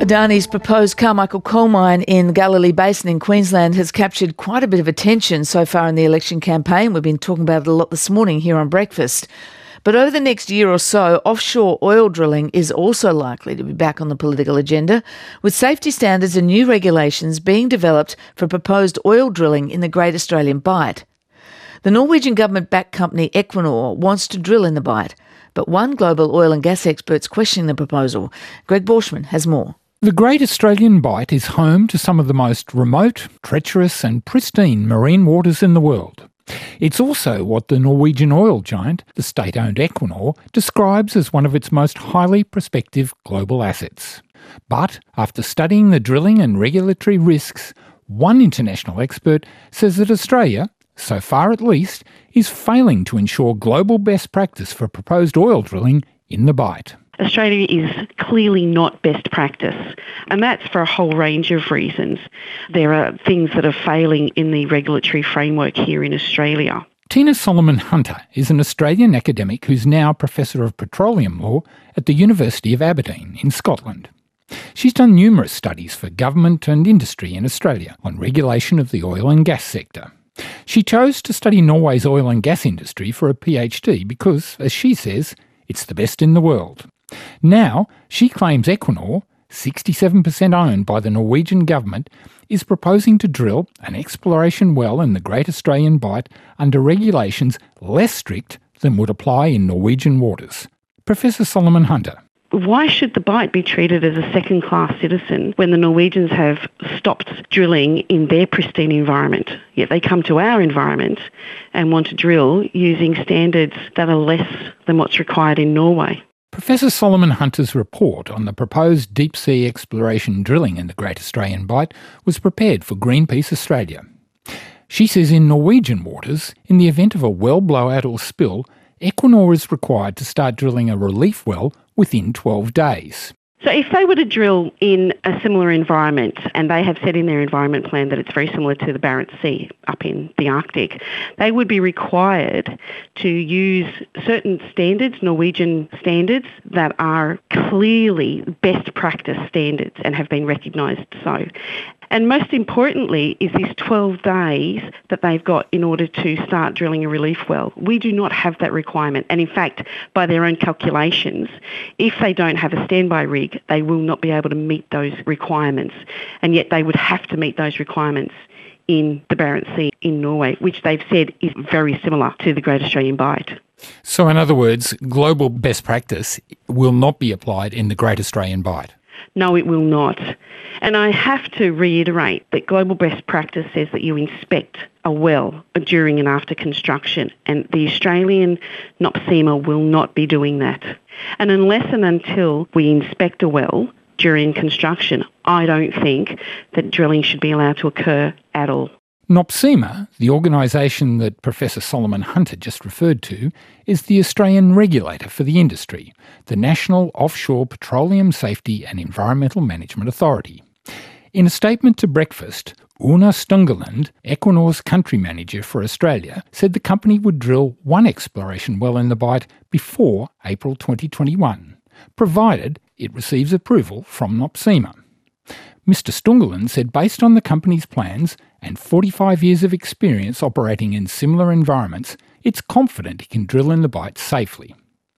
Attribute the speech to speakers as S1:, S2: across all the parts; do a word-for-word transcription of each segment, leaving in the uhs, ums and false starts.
S1: Adani's proposed Carmichael coal mine in Galilee Basin in Queensland has captured quite a bit of attention so far in the election campaign. We've been talking about it a lot this morning here on Breakfast. But over the next year or so, offshore oil drilling is also likely to be back on the political agenda, with safety standards and new regulations being developed for proposed oil drilling in the Great Australian Bight. The Norwegian government-backed company Equinor wants to drill in the Bight, but one global oil and gas expert's questioning the proposal. Greg Borschmann has more.
S2: The Great Australian Bight is home to some of the most remote, treacherous and pristine marine waters in the world. It's also what the Norwegian oil giant, the state-owned Equinor, describes as one of its most highly prospective global assets. But after studying the drilling and regulatory risks, one international expert says that Australia, so far at least, is failing to ensure global best practice for proposed oil drilling in the Bight.
S3: Australia is clearly not best practice, and that's for a whole range of reasons. There are things that are failing in the regulatory framework here in Australia.
S2: Tina Solomon-Hunter is an Australian academic who's now Professor of Petroleum Law at the University of Aberdeen in Scotland. She's done numerous studies for government and industry in Australia on regulation of the oil and gas sector. She chose to study Norway's oil and gas industry for a PhD because, as she says, it's the best in the world. Now, she claims Equinor, sixty-seven percent owned by the Norwegian government, is proposing to drill an exploration well in the Great Australian Bight under regulations less strict than would apply in Norwegian waters. Professor Solomon-Hunter.
S3: Why should the Bight be treated as a second-class citizen when the Norwegians have stopped drilling in their pristine environment? Yet they come to our environment and want to drill using standards that are less than what's required in Norway.
S2: Professor Solomon-Hunter's report on the proposed deep-sea exploration drilling in the Great Australian Bight was prepared for Greenpeace Australia. She says in Norwegian waters, in the event of a well blowout or spill, Equinor is required to start drilling a relief well within twelve days.
S3: So if they were to drill in a similar environment, and they have said in their environment plan that it's very similar to the Barents Sea up in the Arctic, they would be required to use certain standards, Norwegian standards, that are clearly best practice standards and have been recognised so. And most importantly is these twelve days that they've got in order to start drilling a relief well. We do not have that requirement. And in fact, by their own calculations, if they don't have a standby rig, they will not be able to meet those requirements. And yet they would have to meet those requirements in the Barents Sea in Norway, which they've said is very similar to the Great Australian Bight.
S2: So in other words, global best practice will not be applied in the Great Australian Bight?
S3: No, it will not. And I have to reiterate that global best practice says that you inspect a well during and after construction, and the Australian NOPSEMA will not be doing that. And unless and until we inspect a well during construction, I don't think that drilling should be allowed to occur at all.
S2: NOPSEMA, the organisation that Professor Solomon-Hunter just referred to, is the Australian regulator for the industry, the National Offshore Petroleum Safety and Environmental Management Authority. In a statement to Breakfast, Una Stungerland, Equinor's country manager for Australia, said the company would drill one exploration well in the Bight before April twenty twenty-one, provided it receives approval from NOPSEMA. Mister Stungerland said based on the company's plans and forty-five years of experience operating in similar environments, it's confident it can drill in the Bight safely.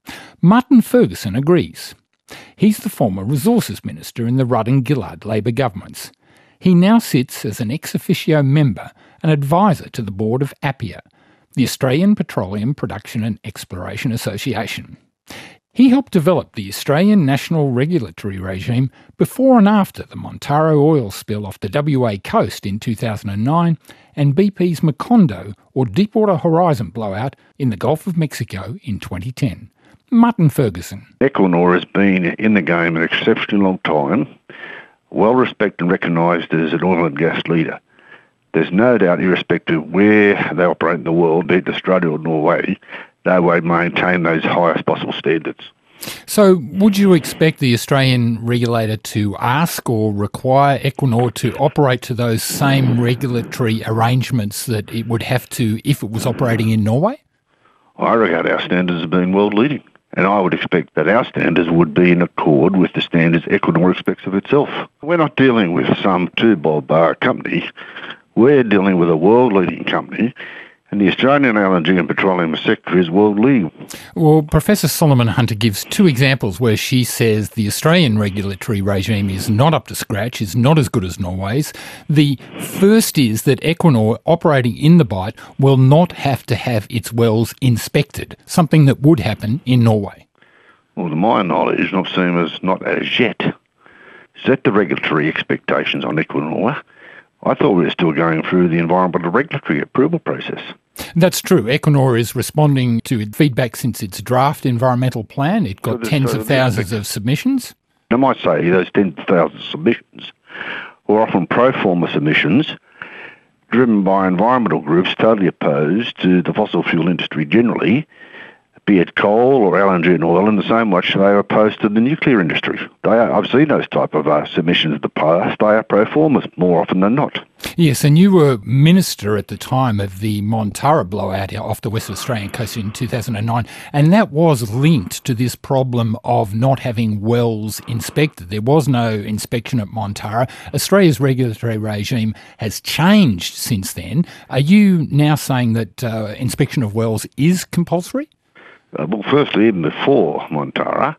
S2: Martin Ferguson agrees. He's the former Resources Minister in the Rudd and Gillard Labor governments. He now sits as an ex officio member and advisor to the board of APPEA, the Australian Petroleum Production and Exploration Association. He helped develop the Australian national regulatory regime before and after the Montaro oil spill off the W A coast in two thousand nine and B P's Macondo or Deepwater Horizon blowout in the Gulf of Mexico in twenty ten. Martin Ferguson.
S4: Equinor has been in the game an exceptionally long time, well respected and recognised as an oil and gas leader. There's no doubt, irrespective of where they operate in the world, be it Australia or Norway, they will maintain those highest possible standards.
S2: So would you expect the Australian regulator to ask or require Equinor to operate to those same regulatory arrangements that it would have to if it was operating in Norway?
S4: I regard our standards as being world leading. And I would expect that our standards would be in accord with the standards Equinor expects of itself. We're not dealing with some two-bob bar company. We're dealing with a world-leading company, and the Australian L N G and petroleum sector is world-leading.
S2: Well, Professor Solomon Hunter gives two examples where she says the Australian regulatory regime is not up to scratch, is not as good as Norway's. The first is that Equinor, operating in the Bight, will not have to have its wells inspected, something that would happen in Norway.
S4: Well, to my knowledge, not seen as not as yet, set the regulatory expectations on Equinor. I thought we were still going through the environmental regulatory approval process.
S2: That's true. Equinor is responding to feedback since its draft environmental plan. It got
S4: So
S2: tens
S4: so
S2: of thousands of submissions.
S4: I might say those tens of thousands of submissions were often pro forma submissions driven by environmental groups totally opposed to the fossil fuel industry generally, be it coal or L N G and oil, in the same way they are opposed to the nuclear industry. They are, I've seen those type of uh, submissions in the past. They are pro formas more often than not.
S2: Yes, and you were minister at the time of the Montara blowout off the West Australian coast in two thousand nine, and that was linked to this problem of not having wells inspected. There was no inspection at Montara. Australia's regulatory regime has changed since then. Are you now saying that uh, inspection of wells is compulsory?
S4: Uh, well, firstly, even before Montara,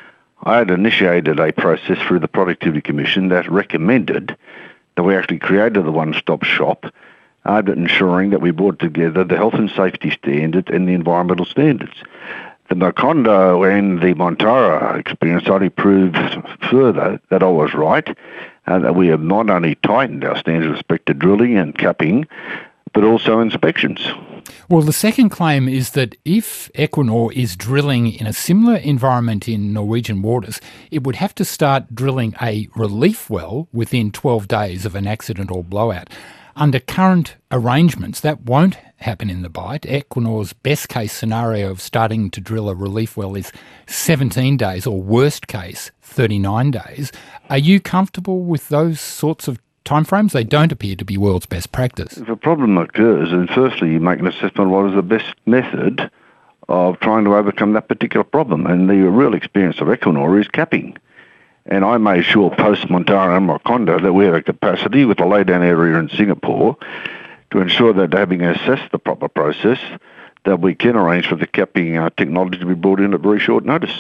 S4: I had initiated a process through the Productivity Commission that recommended that we actually created the one-stop shop, aimed at ensuring that we brought together the health and safety standards and the environmental standards. The Macondo and the Montara experience only proved further that I was right, and that we have not only tightened our standards with respect to drilling and capping, but also inspections.
S2: Well, the second claim is that if Equinor is drilling in a similar environment in Norwegian waters, it would have to start drilling a relief well within twelve days of an accident or blowout. Under current arrangements, that won't happen in the Bight. Equinor's best case scenario of starting to drill a relief well is seventeen days, or worst case, thirty-nine days. Are you comfortable with those sorts of timeframes? They don't appear to be world's best practice.
S4: If a problem occurs, then firstly you make an assessment of what is the best method of trying to overcome that particular problem. And the real experience of Equinor is capping. And I made sure post-Montara and Macondo that we have a capacity with the laydown area in Singapore to ensure that having assessed the proper process, that we can arrange for the capping uh, technology to be brought in at very short notice.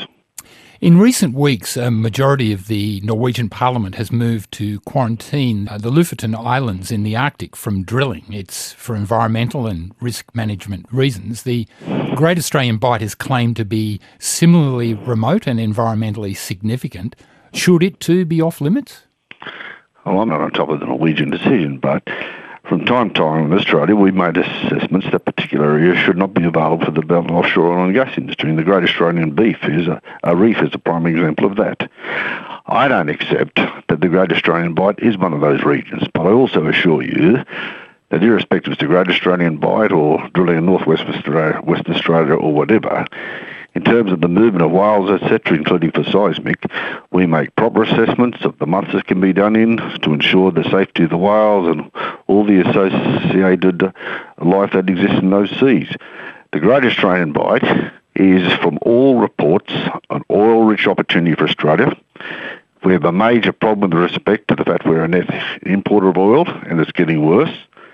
S2: In recent weeks, a majority of the Norwegian Parliament has moved to quarantine uh, the Lofoten Islands in the Arctic from drilling. It's for environmental and risk management reasons. The Great Australian Bight is claimed to be similarly remote and environmentally significant. Should it too be off limits?
S4: Well, I'm not on top of the Norwegian decision, but from time to time in Australia, we've made assessments that particular areas should not be available for the development of offshore oil and gas industry. And the Great Australian Beef is a, a reef is a prime example of that. I don't accept that the Great Australian Bight is one of those regions, but I also assure you that irrespective of the Great Australian Bight or drilling in North West Australia, West Australia or whatever, in terms of the movement of whales, et cetera, including for seismic, we make proper assessments of the months that can be done in to ensure the safety of the whales and all the associated life that exists in those seas. The Great Australian Bight is, from all reports, an oil-rich opportunity for Australia. We have a major problem with respect to the fact we're a net importer of oil, and it's getting worse.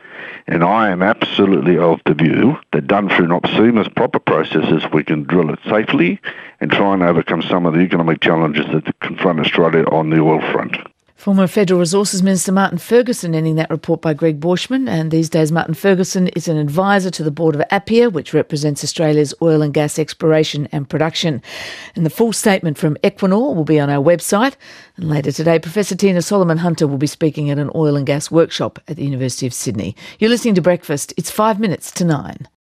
S4: And I am absolutely of the view that done through not seamless proper processes, we can drill it safely and try and overcome some of the economic challenges that confront Australia on the oil front.
S1: Former Federal Resources Minister Martin Ferguson ending that report by Greg Borschmann. And these days Martin Ferguson is an advisor to the board of APPEA, which represents Australia's oil and gas exploration and production. And the full statement from Equinor will be on our website. And later today, Professor Tina Solomon Hunter will be speaking at an oil and gas workshop at the University of Sydney. You're listening to Breakfast. It's five minutes to nine.